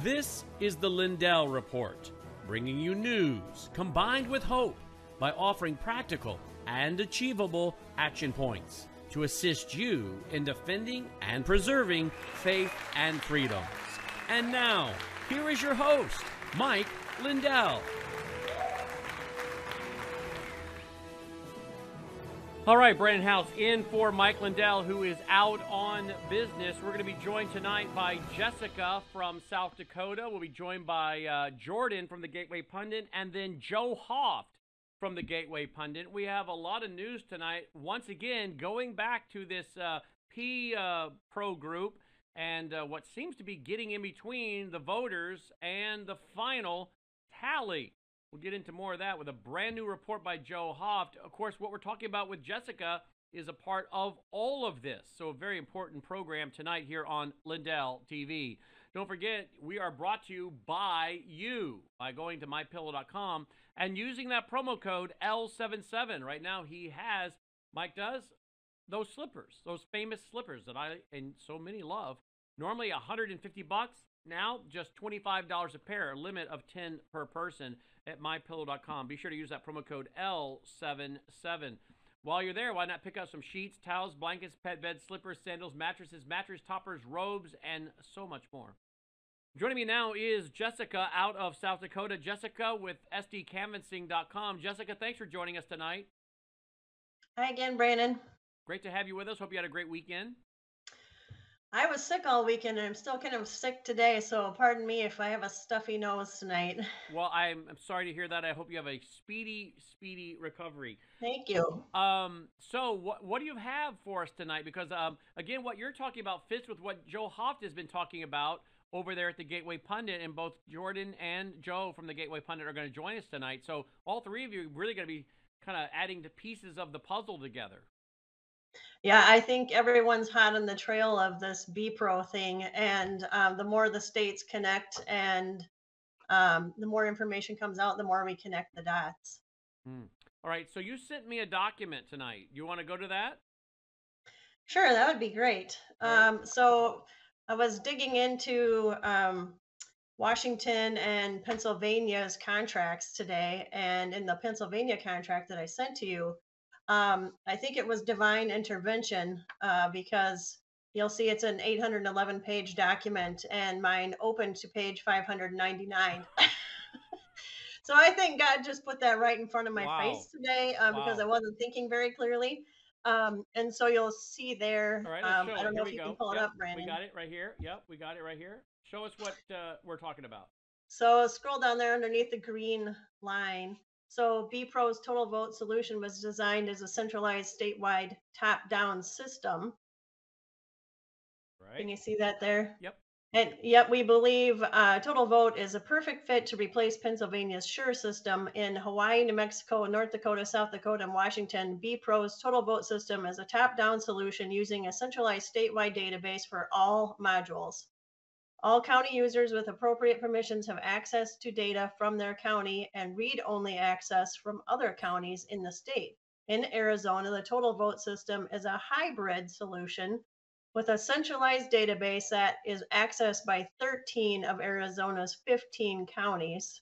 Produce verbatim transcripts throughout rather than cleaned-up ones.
This is the Lindell Report, bringing you news combined with hope by offering practical and achievable action points to assist you in defending and preserving faith and freedoms. And now, here is your host, Mike Lindell. All right, Brandon House in for Mike Lindell, who is out on business. We're going to be joined tonight by Jessica from South Dakota. We'll be joined by uh, Jordan from the Gateway Pundit, and then Joe Hoft from the Gateway Pundit. We have a lot of news tonight. Once again, going back to this uh, P uh, Pro group and uh, what seems to be getting in between the voters and the final tally. We'll get into more of that with a brand new report by Joe Hoft. Of course, what we're talking about with Jessica is a part of all of this. So a very important program tonight here on Lindell T V. Don't forget, we are brought to you by you by going to my pillow dot com and using that promo code L seventy-seven. Right now, he has, Mike does, those slippers, those famous slippers that I and so many love. Normally one hundred fifty bucks. Now, just twenty-five dollars a pair, a limit of ten per person at my pillow dot com. Be sure to use that promo code L seventy-seven. While you're there, why not pick up some sheets, towels, blankets, pet beds, slippers, sandals, mattresses, mattress toppers, robes, and so much more. Joining me now is Jessica out of South Dakota. Jessica with S D canvassing dot com. Jessica, thanks for joining us tonight. Hi again, Brandon. Great to have you with us. Hope you had a great weekend. I was sick all weekend, and I'm still kind of sick today, so pardon me if I have a stuffy nose tonight. Well, I'm, I'm sorry to hear that. I hope you have a speedy, speedy recovery. Thank you. Um, so what, what do you have for us tonight? Because, um, again, what you're talking about fits with what Joe Hoft has been talking about over there at the Gateway Pundit, and both Jordan and Joe from the Gateway Pundit are going to join us tonight. So all three of you are really going to be kind of adding the pieces of the puzzle together. Yeah, I think everyone's hot on the trail of this B Pro thing, and um, the more the states connect and um, the more information comes out, the more we connect the dots. Hmm. All right, so you sent me a document tonight. You want to go to that? Sure, that would be great. Right. Um, so I was digging into um, Washington and Pennsylvania's contracts today, and in the Pennsylvania contract that I sent to you, Um, I think it was divine intervention uh, because you'll see it's an eight hundred eleven page document and mine opened to page five hundred ninety-nine. So I think God just put that right in front of my Wow. face today uh, Wow. because I wasn't thinking very clearly. Um, and so you'll see there. All right, let's Um, show I it. don't Here know if we you go. can pull Yep, it up, Brandon. we got it right here. Yep, we got it right here. Show us what uh, we're talking about. So scroll down there underneath the green line. So B Pro's total vote solution was designed as a centralized statewide top-down system. Right. Can you see that there? Yep. And yet we believe uh, Total Vote is a perfect fit to replace Pennsylvania's SURE system. In Hawaii, New Mexico, North Dakota, South Dakota, and Washington, B Pro's Total Vote system is a top-down solution using a centralized statewide database for all modules. All county users with appropriate permissions have access to data from their county and read-only access from other counties in the state. In Arizona, the Total Vote system is a hybrid solution with a centralized database that is accessed by thirteen of Arizona's fifteen counties.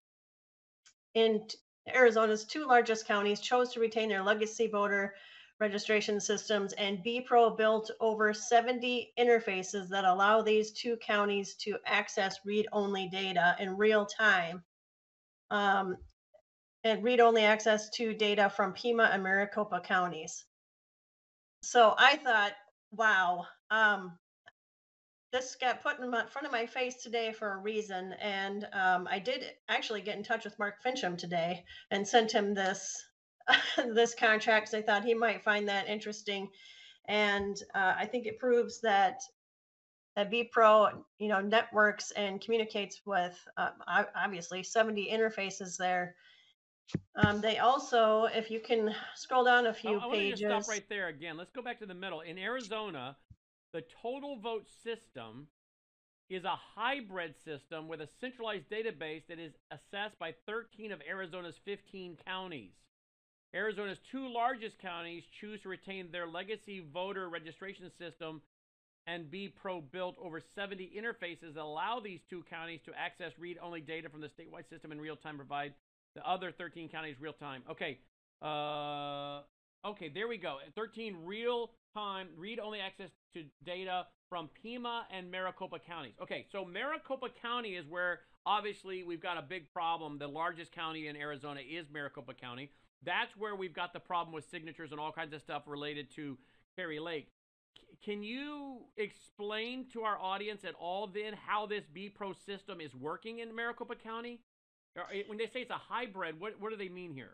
In Arizona's two largest counties chose to retain their legacy voter registration systems, and B Pro built over seventy interfaces that allow these two counties to access read-only data in real time, um, and read-only access to data from Pima and Maricopa counties. So I thought, wow, um, this got put in front of my face today for a reason. And um, I did actually get in touch with Mark Fincham today and sent him this this contract because I thought he might find that interesting. And uh, I think it proves that that B Pro, you know, networks and communicates with uh, obviously seventy interfaces there. Um, they also, if you can scroll down a few I, I pages. want to stop right there again. Let's go back to the middle. In Arizona, the Total Vote system is a hybrid system with a centralized database that is assessed by thirteen of Arizona's fifteen counties. Arizona's two largest counties choose to retain their legacy voter registration system and B Pro built over seventy interfaces that allow these two counties to access read-only data from the statewide system in real time, provide the other thirteen counties real time. Okay. Uh, okay, there we go. thirteen real time read-only access to data from Pima and Maricopa counties. Okay, so Maricopa County is where obviously we've got a big problem. The largest county in Arizona is Maricopa County. That's where we've got the problem with signatures and all kinds of stuff related to Perry Lake. Can you explain to our audience at all then how this B Pro system is working in Maricopa County? When they say it's a hybrid, what, what do they mean here?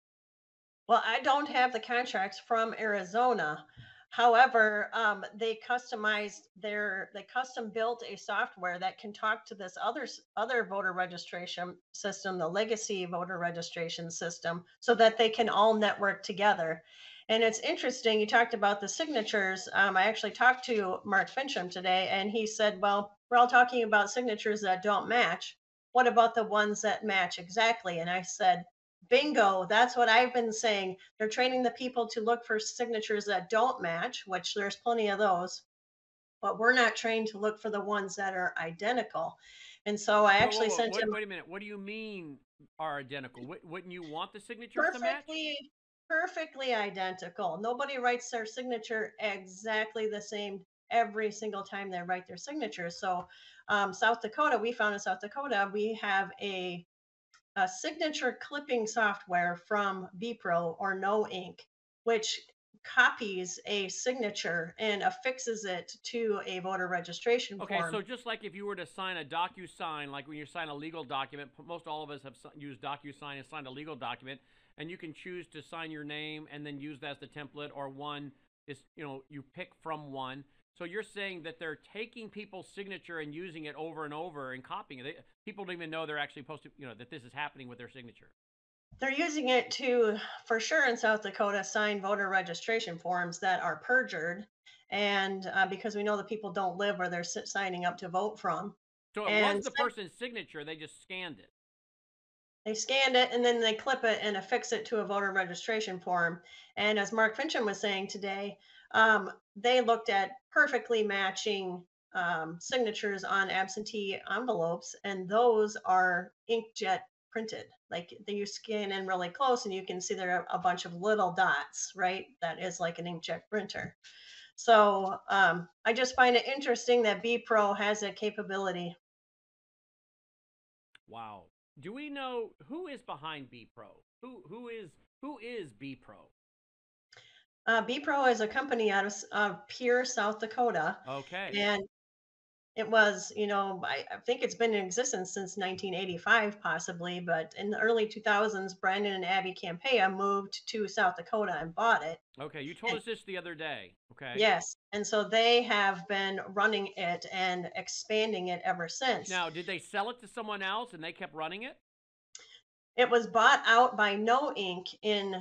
Well, I don't have the contracts from Arizona. However, um, they customized their, they custom built a software that can talk to this other, other voter registration system, the legacy voter registration system, so that they can all network together. And it's interesting, you talked about the signatures. Um, I actually talked to Mark Fincham today, and he said, well, we're all talking about signatures that don't match. What about the ones that match exactly? And I said, bingo, that's what I've been saying. They're training the people to look for signatures that don't match, which there's plenty of those, but we're not trained to look for the ones that are identical. And so I actually whoa, whoa, sent wait, him. Wait a minute. What do you mean are identical? Wouldn't you want the signatures perfectly, to match? Perfectly identical. Nobody writes their signature exactly the same every single time they write their signature. So um, South Dakota, we found in South Dakota, we have a a signature clipping software from B Pro or No Ink, which copies a signature and affixes it to a voter registration okay, form. Okay, so just like if you were to sign a DocuSign, like when you sign a legal document, most all of us have used DocuSign and signed a legal document, and you can choose to sign your name and then use that as the template, or one is, you know, you pick from one. So you're saying that they're taking people's signature and using it over and over and copying it. They, people don't even know they're actually supposed to, you know, that this is happening with their signature. They're using it to, for sure in South Dakota, sign voter registration forms that are perjured. And uh, because we know the people don't live where they're signing up to vote from. So it and was the person's signature, they just scanned it. They scanned it and then they clip it and affix it to a voter registration form. And as Mark Fincham was saying today, um, they looked at perfectly matching um, signatures on absentee envelopes, and those are inkjet printed. Like you scan in really close and you can see there are a bunch of little dots, right? That is like an inkjet printer. So um, I just find it interesting that B Pro has that capability. Wow. Do we know who is behind B Pro? Who who is who is B Pro? Uh, B Pro is a company out of uh, Pierre, South Dakota. Okay. And it was, you know, I, I think it's been in existence since nineteen eighty-five, possibly, but in the early two thousands, Brandon and Abby Campea moved to South Dakota and bought it. Okay, you told and, us this the other day. Okay. Yes, and so they have been running it and expanding it ever since. Now, did they sell it to someone else and they kept running it? It was bought out by No Ink in,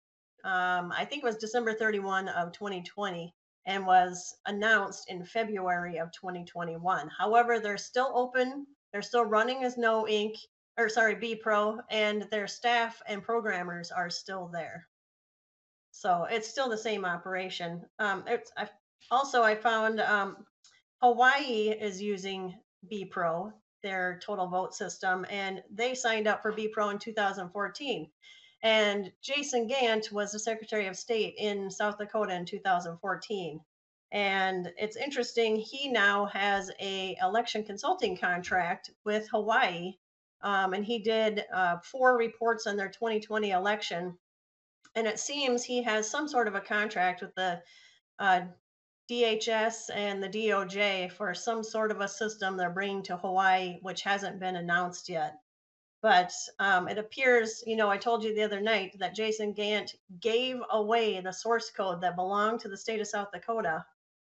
um, I think it was December thirty-first of twenty twenty. And was announced in February of twenty twenty-one. However, they're still open. They're still running as No Ink, or sorry, B Pro, and their staff and programmers are still there. So it's still the same operation. Um, it's I, also I found um, Hawaii is using B Pro, their total vote system, and they signed up for B Pro in two thousand fourteen. And Jason Gant was the Secretary of State in South Dakota in two thousand fourteen. And it's interesting, he now has a election consulting contract with Hawaii. Um, and he did uh, four reports on their twenty twenty election. And it seems he has some sort of a contract with the uh, D H S and the D O J for some sort of a system they're bringing to Hawaii, which hasn't been announced yet. But um, it appears, you know, I told you the other night that Jason Gant gave away the source code that belonged to the state of South Dakota,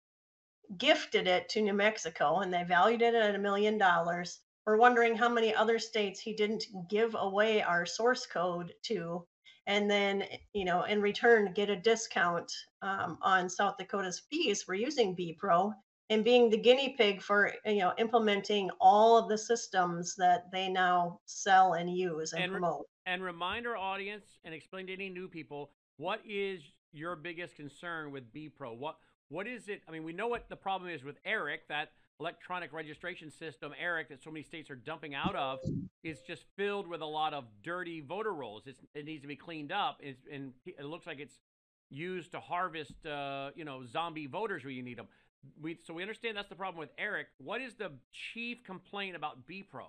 gifted it to New Mexico, and they valued it at a million dollars. We're wondering how many other states he didn't give away our source code to, and then, you know, in return, get a discount um, on South Dakota's fees for using B Pro. And being the guinea pig for, you know, implementing all of the systems that they now sell and use and, and promote. And remind our audience and explain to any new people, what is your biggest concern with B Pro? What What is it? I mean, we know what the problem is with ERIC, that electronic registration system, ERIC, that so many states are dumping out of, is just filled with a lot of dirty voter rolls. It's, it needs to be cleaned up, it's, and it looks like it's used to harvest, uh, you know, zombie voters where you need them. We, so we understand that's the problem with ERIC. What is the chief complaint about B-Pro?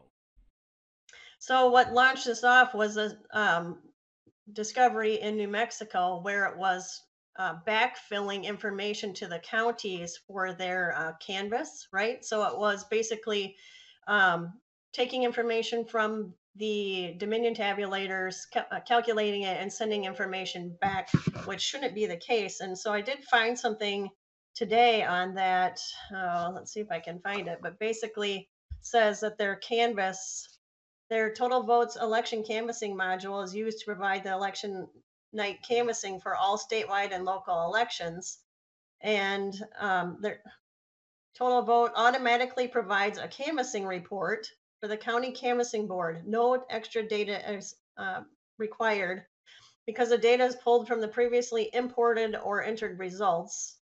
So what launched this off was a um, discovery in New Mexico where it was uh, backfilling information to the counties for their uh, canvas, right? So it was basically um, taking information from the Dominion tabulators, ca- uh, calculating it, and sending information back, which shouldn't be the case. And so I did find something today on that. Uh, let's see if I can find it, but basically says that their canvas their total votes election canvassing module is used to provide the election night canvassing for all statewide and local elections. And um, their total vote automatically provides a canvassing report for the county canvassing board. No extra data is uh, required because the data is pulled from the previously imported or entered results.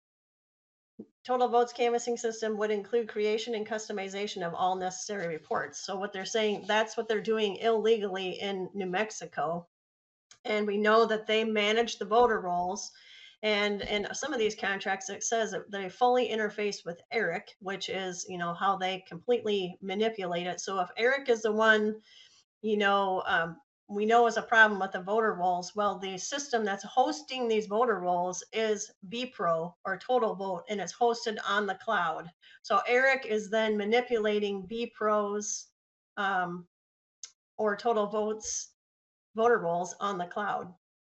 Total votes canvassing system would include creation and customization of all necessary reports. So what they're saying, that's what they're doing illegally in New Mexico. And we know that they manage the voter rolls. And in some of these contracts, it says that they fully interface with ERIC, which is, you know, how they completely manipulate it. So if ERIC is the one, you know, um, we know is a problem with the voter rolls. Well, the system that's hosting these voter rolls is B-Pro or Total Vote, and it's hosted on the cloud. So ERIC is then manipulating B-Pro's um, or Total Vote's voter rolls on the cloud.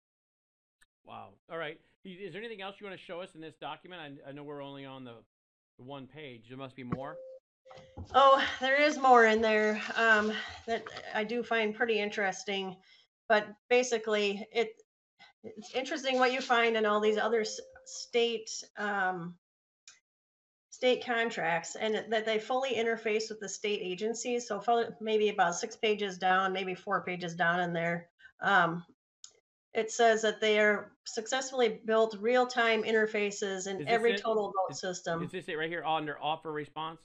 Wow. All right. Is there anything else you want to show us in this document? I, I know we're only on the, the one page. There must be more. Oh, there is more in there um, that I do find pretty interesting. But basically, it it's interesting what you find in all these other s- state um, state contracts, and that they fully interface with the state agencies. So fo- maybe about six pages down, maybe four pages down in there, um, it says that they are successfully built real-time interfaces in Is this every it? total vote Is, is system. this it right here under offer response?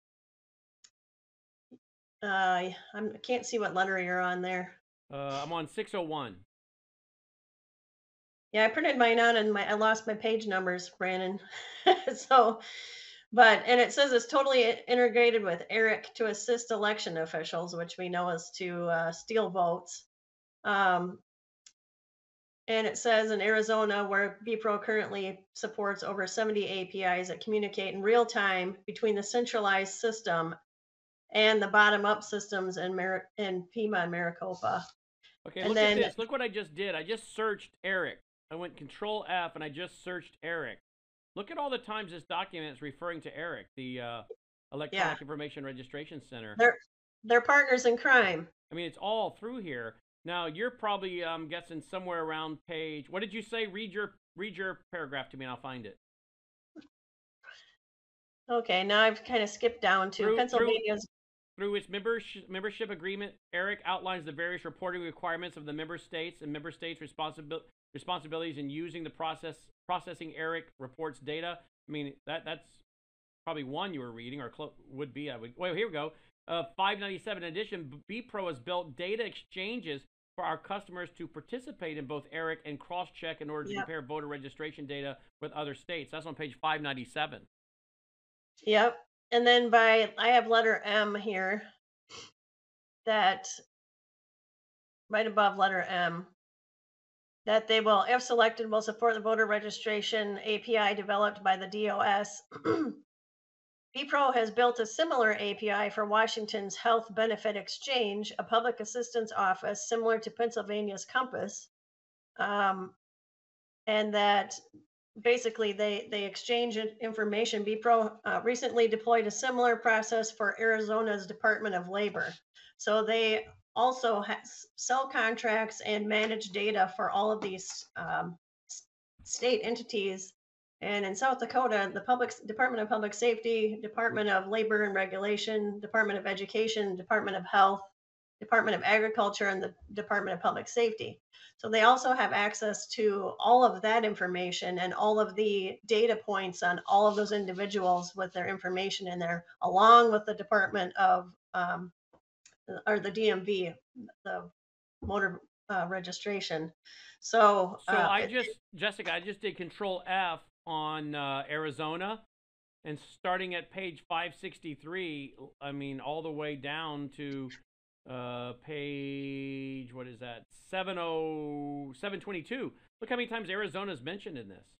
Uh, I I'm- I can't see what letter you're on there. Uh, I'm on six oh one. Yeah, I printed mine out and my I lost my page numbers, Brandon. So, but and it says it's totally i- integrated with ERIC to assist election officials, which we know is to uh, steal votes. Um, and it says in Arizona, where B-Pro currently supports over seventy A P Is that communicate in real time between the centralized system and the bottom-up systems in Mar- in Pima and Maricopa. Okay, And look at then, this. Look what I just did. I just searched ERIC. I went Control F and I just searched ERIC. Look at all the times this document is referring to ERIC, the uh, yeah, Electronic Information Registration Center. they're they're partners in crime. I mean, it's all through here. Now you're probably um, guessing somewhere around page. What did you say? Read your read your paragraph to me, and I'll find it. Okay, now I've kind of skipped down to Through through Pennsylvania's. through its membership membership agreement, ERIC outlines the various reporting requirements of the member states and member states' responsibil- responsibilities in using the process processing ERIC reports data. I mean, that that's probably one you were reading or clo- would be. I would. Well, here we go. Uh, five ninety-seven. In addition, B-Pro has built data exchanges for our customers to participate in both ERIC and cross-check in order to Yep. compare voter registration data with other states. That's on page five ninety-seven. Yep. And then by I have letter M here that right above letter M that they will, if selected, will support the voter registration A P I developed by the D O S. B-Pro has built a similar A P I for Washington's Health Benefit Exchange, a public assistance office similar to Pennsylvania's Compass. Um, and that basically they they exchange in- information. B-Pro uh, recently deployed a similar process for Arizona's Department of Labor. So they also ha- sell contracts and manage data for all of these um, s- state entities. And in South Dakota, the public Department of Public Safety, Department of Labor and Regulation, Department of Education, Department of Health, Department of Agriculture and the Department of Public Safety. So they also have access to all of that information and all of the data points on all of those individuals with their information in there, along with the Department of um, or the D M V, the motor uh, registration. So, So uh, I it, just, Jessica, I just did Control F on uh, Arizona, and starting at page five sixty-three, I mean, all the way down to uh, page, what is that? seven oh, seven twenty-two. Look how many times Arizona is mentioned in this.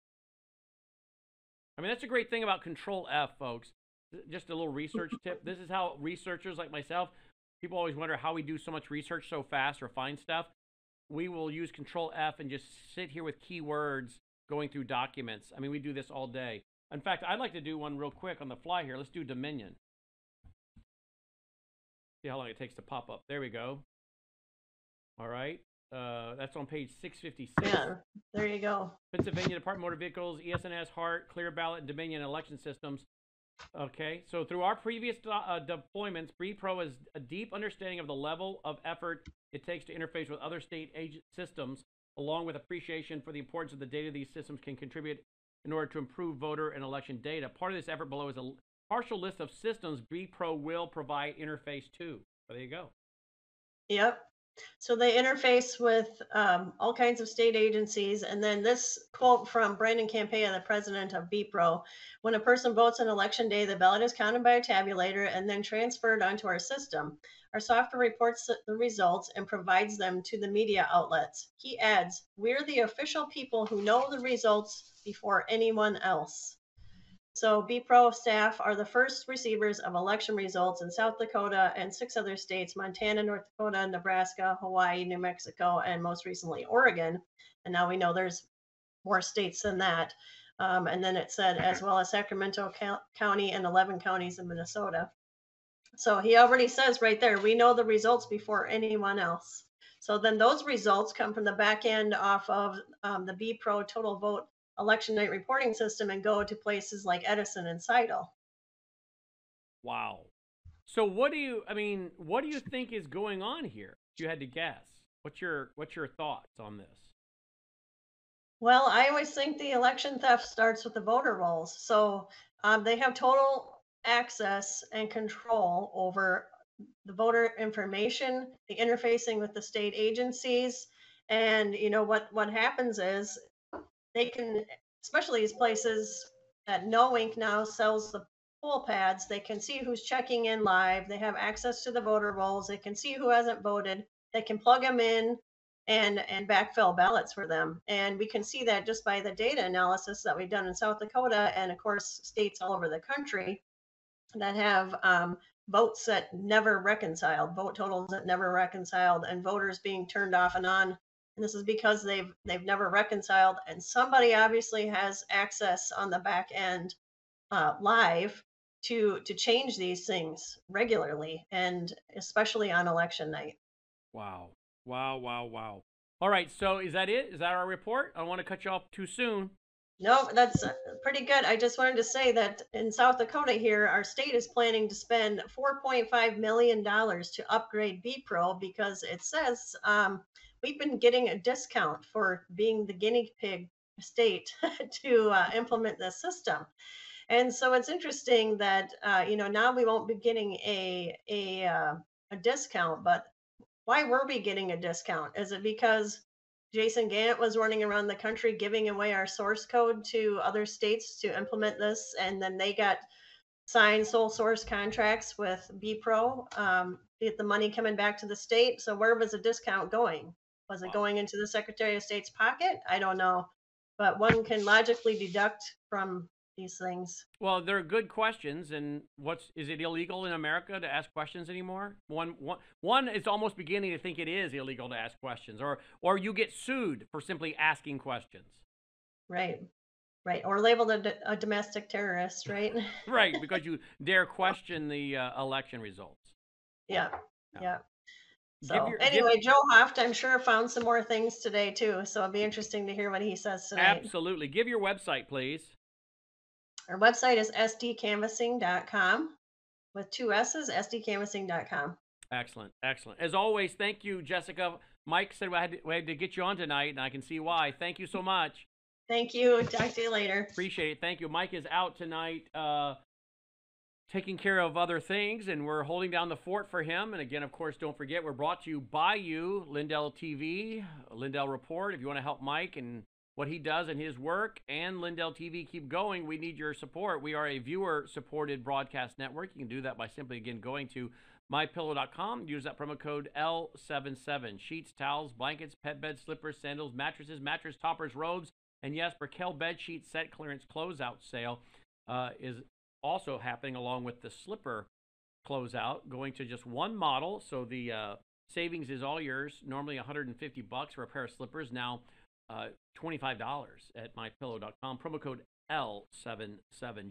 I mean, that's a great thing about Control F, folks. Just a little research tip. This is how researchers like myself, people always wonder how we do so much research so fast or find stuff. We will use Control F and just sit here with keywords going through documents. I mean, we do this all day. In fact, I'd like to do one real quick on the fly here. Let's do Dominion. See how long it takes to pop up. There we go. All right. Uh, that's on page six fifty-six. yeah, there you go. Pennsylvania Department of Motor Vehicles, E S N S, HART, Clear Ballot, and Dominion election systems. Okay, so through our previous uh, deployments, BPro has a deep understanding of the level of effort it takes to interface with other state agent systems, along with appreciation for the importance of the data these systems can contribute in order to improve voter and election data. Part of this effort below is a partial list of systems BPro will provide interface to. So there you go. Yep. So they interface with um, all kinds of state agencies. And then this quote from Brandon Campea, the president of BPro: when a person votes on election day, the ballot is counted by a tabulator and then transferred onto our system. Our software reports the results and provides them to the media outlets. He adds, we're the official people who know the results before anyone else. So BPro staff are the first receivers of election results in South Dakota and six other states: Montana, North Dakota, Nebraska, Hawaii, New Mexico, and most recently Oregon. And now we know there's more states than that. Um, and then it said, as well as Sacramento County and eleven counties in Minnesota. So he already says right there, we know the results before anyone else. So then those results come from the back end off of um, the BPro Total Vote election night reporting system and go to places like Edison and Seidel. Wow. So what do you, I mean, what do you think is going on here? If you had to guess, what's your, what's your thoughts on this? Well, I always think the election theft starts with the voter rolls. So um, they have total access and control over the voter information, the interfacing with the state agencies. And you know what, what happens is they can, especially these places that No Ink now sells the poll pads, they can see who's checking in live. They have access to the voter rolls. They can see who hasn't voted. They can plug them in and, and backfill ballots for them. And we can see that just by the data analysis that we've done in South Dakota and, of course, states all over the country that have um, votes that never reconciled, vote totals that never reconciled, and voters being turned off and on. And this is because they've they've never reconciled, and somebody obviously has access on the back end uh, live to to change these things regularly, and especially on election night. Wow. Wow, wow, wow. All right, so is that it? Is that our report? I don't want to cut you off too soon. No, that's pretty good. I just wanted to say that in South Dakota here, our state is planning to spend four point five million dollars to upgrade BPro because it says um, we've been getting a discount for being the guinea pig state to uh, implement this system. And so it's interesting that, uh, you know, now we won't be getting a, a, uh, a discount, but why were we getting a discount? Is it because Jason Gant was running around the country giving away our source code to other states to implement this, and then they got signed sole source contracts with BPro, um, get the money coming back to the state? So where was the discount going? Was it going into the Secretary of State's pocket? I don't know, but one can logically deduct from these things. Well, they're good questions. And what's, is it illegal in America to ask questions anymore? One, one, one is almost beginning to think it is illegal to ask questions, or, or you get sued for simply asking questions. Right, right. Or labeled a, a domestic terrorist, right? Right, because you dare question the uh, election results. Yeah, yeah. yeah. So your, anyway, give... Joe Hoft, I'm sure, found some more things today, too. So it'll be interesting to hear what he says tonight. Absolutely. Give your website, please. Our website is S D canvassing dot com with two S's, S D canvassing dot com. Excellent, excellent. As always, thank you, Jessica. Mike said we had, to, we had to get you on tonight, and I can see why. Thank you so much. Thank you. Talk to you later. Appreciate it. Thank you. Mike is out tonight uh, taking care of other things, and we're holding down the fort for him. And again, of course, don't forget, we're brought to you by you, Lindell T V, Lindell Report. If you want to help Mike and what he does and his work, and Lindell T V keep going, we need your support. We are a viewer-supported broadcast network. You can do that by simply, again, going to my pillow dot com. Use that promo code L seventy-seven. Sheets, towels, blankets, pet beds, slippers, sandals, mattresses, mattress toppers, robes, and yes, Brickell bed sheet set clearance closeout sale uh, is also happening along with the slipper closeout, going to just one model. So the uh, savings is all yours. Normally one hundred fifty bucks for a pair of slippers. Now uh, twenty-five dollars at my pillow dot com. Promo code L seventy-seven.